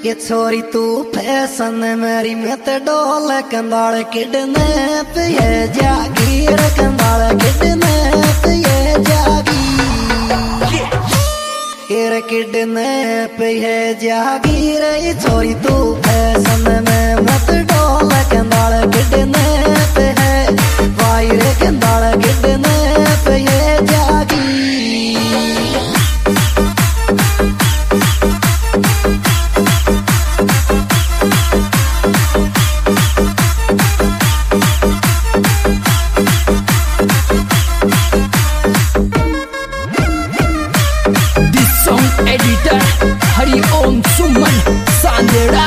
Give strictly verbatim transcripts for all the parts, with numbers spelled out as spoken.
ये छोरी तू फैशन मेरी में ते डोल कंदाल किडने पे ये जागीर कंदाल किडने पे ये जागीर ये किडने पे ये जागीर ये छोरी तू फैशन में मत डोल कंदाल किडने पे है वायर कंदाल किडने पे ये जागीर। एडिटर हरि ओम सुमन सांदेड़ा।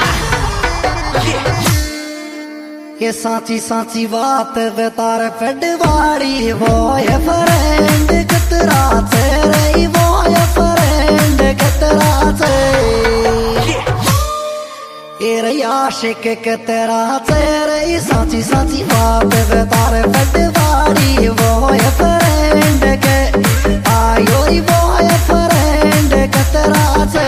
ये साची साची बात बेतार पेडवाड़ी वो ये फ्रेंड कतरा से रे वो ये फ्रेंड कतरा से ये रे आशिक कतरा से रे साची साची बात बेतार पेडवाड़ी वो ये फ्रेंड के आयो वो ये फ्रेंड कतरा से।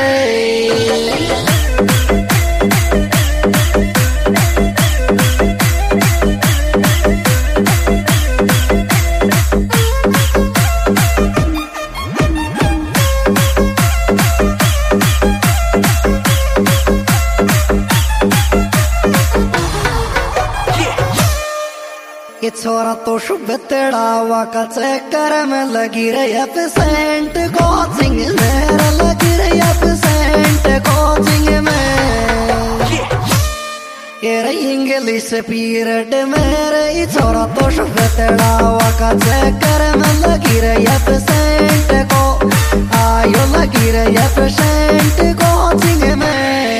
ये छोरा तो शुभ तेड़ावा का चक्कर में लगी रही एब्सेंट कोचिंग में लगी रही एब्सेंट कोचिंग में ये रही इंग्लिश पीरियड मेरे ये छोरा तो शुभ तेड़ावा का चक्कर में लगी रही एब्सेंट को आयो लगी रही एब्सेंट कोचिंग में।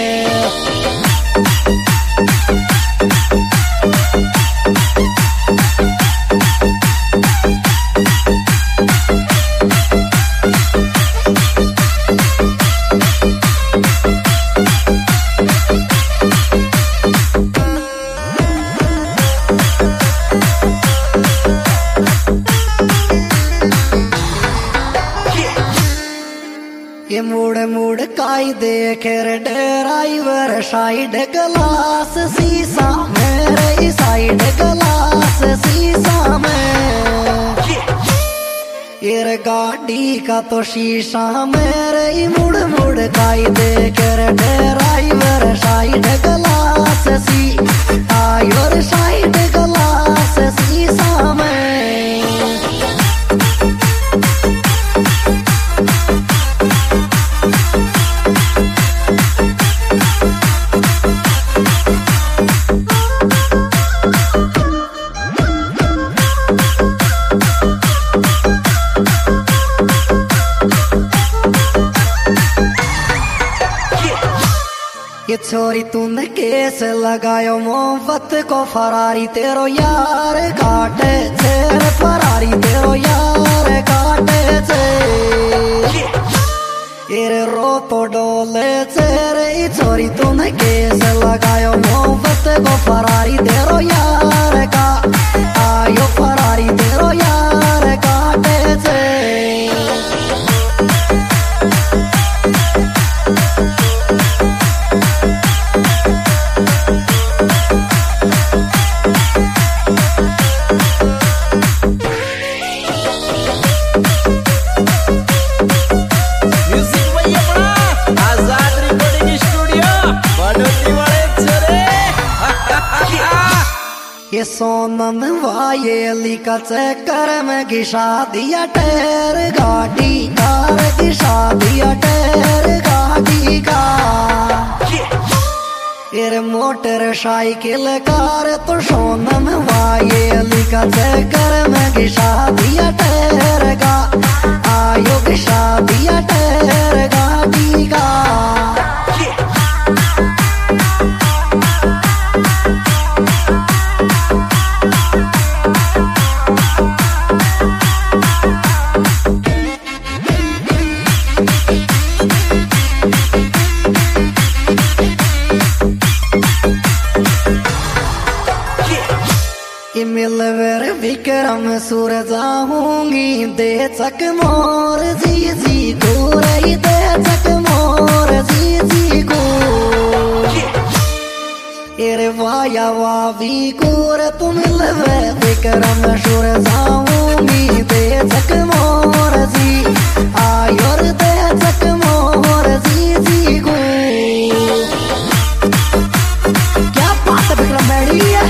ये मुड़ मुड़ काई देखे रे ड्राइवर साइड ग्लास शीशा मेरे साइड ग्लास शीशा में ये रे गाड़ी का तो शीशा मेरे मुड़ मुड़ काई देखे रे ड्राइवर साइड ग्लास सी आयो साइड ग्लास शीशा में। ये छोरी तूने केस लगायो मोहब्बत को फरारी तेरो यार काटे चेर फरारी तेरो यार काटे चे ये रो तो डोले चेरे ये छोरी तूने केस लगायो मोहब्बत को फरारी तेरो यार का आयो फरारी तेरो यार काटे चे। ये सोनम वायेली का चक्कर में घिसा दिया टैर गाड़ी कार घिसा दिया टैर गाड़ी का ये मोटर साइकिल कार तो सोनम वायेली का चक्कर में घिसा दिया टैर का आयो घिसा दिया टैर गाड़ी का। मिलवर विक्रम सूर जाऊंगी दे चक मोर जी जी को रही दे चक मोर जी जी को। एरे वाया वावी कोर तुम लवे विक्रम शुर जाऊंगी दे जक मोर जी आयोर दे जक मोर जी जी गो। क्या बात है विक्रम बैठी है।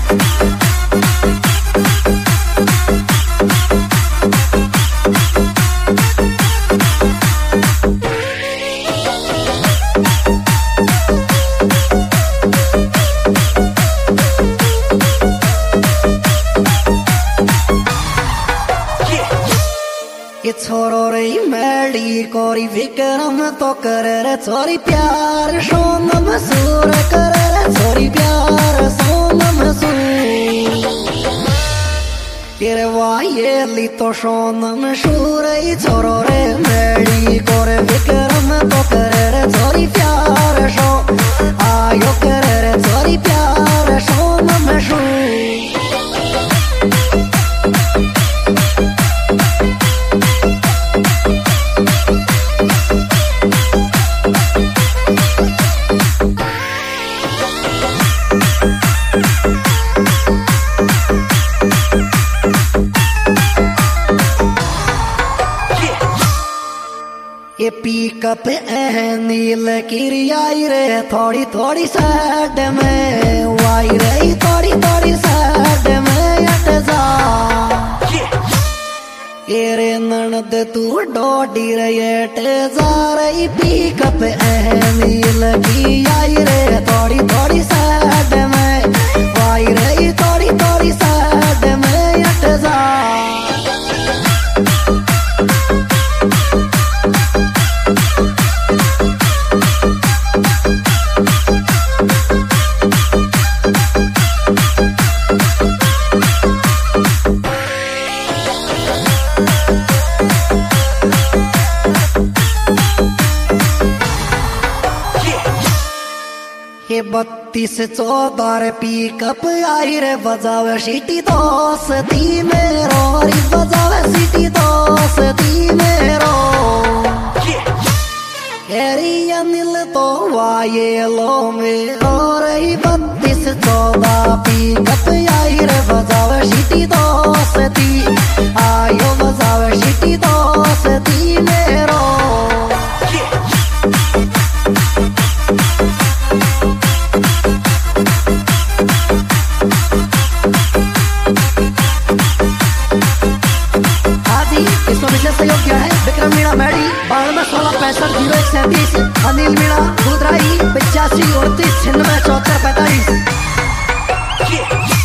ये छोरो रे मैडी कोरी विक्रम तो करे रे छोरी प्यार सोनम सूर करे रे छोरी प्यार सोनम सूर तेरे वाये ली तो सोनम सूर छोरो रे मैडी कोरे विक्रम तो करे रे छोरी प्यार सो आयो करे रे छोरी प्यार सोनम सूर। ये पिकअप है नील किरियाई रे थोड़ी थोड़ी साइड में वाई रे थोड़ी थोड़ी साइड में अट जा ये रे ननद तू डोडी रे अट जा रही पिकअप है नील किरियाई रे थोड़ी थोड़ी साइड में वाई रे थोड़ी थोड़ी साइड में अट जा। ये बत्तीस चौदह रे पिकअप आई रे बजावे सीटी दोस्ती मेरो री बजावे सीटी दोस्ती मेरो एरी अनिल तो वाये लो मेरो रे बत्तीस चौदह पिकअप आई रे बजावे सीटी दोस्ती आयो बजावे सीटी दोस्ती मेरो। सहयोग किया है विक्रम मीणा मैडी बानवे सोलह पैंसठ जीरो एक सैंतीस अनिल मीणा दूधराई पचासी उनतीस छिन्नवे चौहत्तर पैंतालीस।